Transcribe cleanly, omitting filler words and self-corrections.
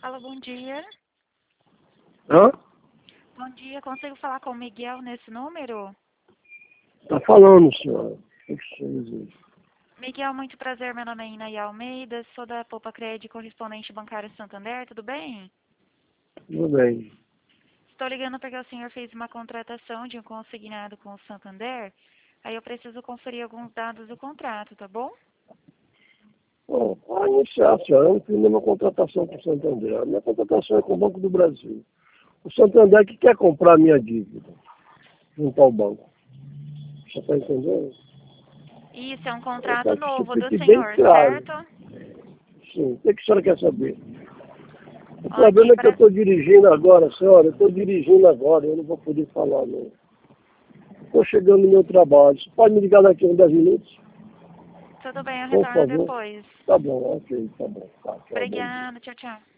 Alô, bom dia. Hã? Bom dia, consigo falar com o Miguel nesse número? Tá falando, senhora. O que você diz? Miguel, muito prazer, meu nome é Inaí Almeida, sou da Poupa Crédito Correspondente Bancário Santander, tudo bem? Tudo bem. Estou ligando porque o senhor fez uma contratação de um consignado com o Santander, aí eu preciso conferir alguns dados do contrato, tá bom? Bom, a iniciar, senhora, eu não fiz nenhuma contratação com o Santander. A minha contratação é com o Banco do Brasil. O Santander que quer comprar a minha dívida junto ao banco. Você está entendendo? Isso, é um Eu contrato quero que isso novo do fique bem senhor, claro. certo? Sim, o que a senhora quer saber? O Ok, problema é que eu estou dirigindo agora, senhora. Eu estou dirigindo agora, eu não vou poder falar, não. Estou chegando no meu trabalho. Você pode me ligar daqui a uns 10 minutos? tudo bem, eu Por retorno favor. depois. Tá bom, ok, tá bom. Tá, tchau, bom dia. Obrigada, tchau, tchau.